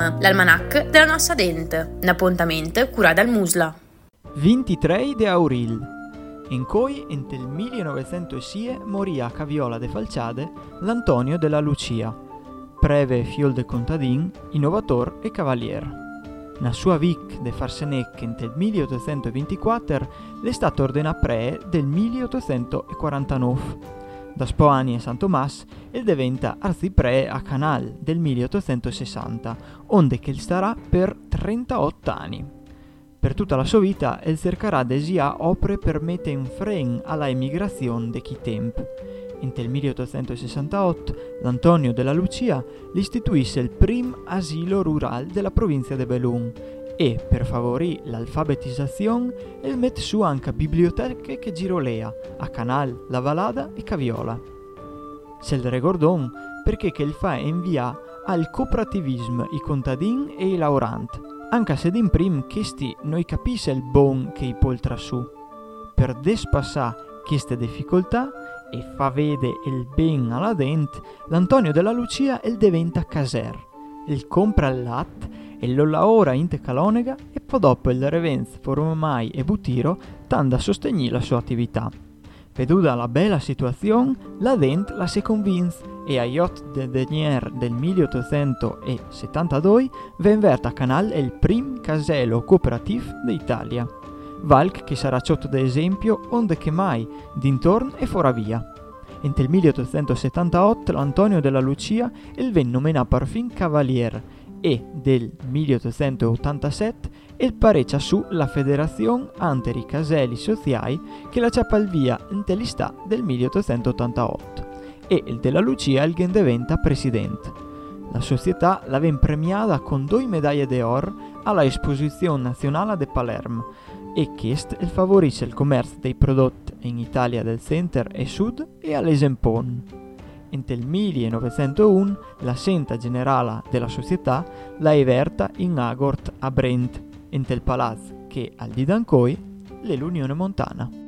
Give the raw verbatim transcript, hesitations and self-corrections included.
Palerm, l'almanach della nostra dente, un appuntamento curato dal Musla. ventitré de avril, in cui nel millenovecentosei morì a Caviola de Falciade l'Antonio della Lucia, preve fiol de contadin, innovator e cavalier. Na sua vic de Farsenec nel milleottocentoventiquattro è stato ordinato pre del milleottocentoquarantanove. Da spo anni a San Tomàs e diventa arcipree a Canal del milleottocentosessanta, onde che starà per trentotto anni. Per tutta la sua vita, el cercarà desia opere per mettere un freno alla emigrazione de chi temp. In nel milleottocentosessantotto, l'Antonio della Lucia istituisce il prim asilo rural della provincia de Belun e, per favorire l'alfabetizzazione, il met su anche biblioteche che girolea a Canal, La Valada e Caviola. Se il ricordon perché che il fa invia al cooperativismo i contadini e i lavoranti, anche se d'imprim questi noi capisse il bon che i poltra su. Per despassare queste difficoltà e fa vede il ben alla dent, l'Antonio della Lucia il diventa caser. Il compra il latte e lo lavora in Tecalonega e poi dopo il revenz formai e butiro tanda a sostenere la sua attività. Veduta la bella situazione, la dent la si convince e a Iot de Denier del milleottocentosettantadue venverta a Canal il prim casello cooperativo d'Italia. Valc che sarà ciotto da esempio onde che mai, d'intorno e fora via. In nel milleottocentosettantotto l'Antonio della Lucia il ven nominato parfin cavalier e del milleottocentottantasette il pareccia su la federazione anteri caselli sociali che la ciapal via in telistà del milleottocentottantotto e il della Lucia il diventa presidente. La società la ven premiata con due medaglie d'or alla Esposizione Nazionale de Palerm e questo il favorisce il commercio dei prodotti in Italia del Center e Sud e all'Esempon. In nel millenovecentouno la senta generale della società la everta in Agort a Brent, in tel palazzo che al di Dancoi è l'Unione Montana.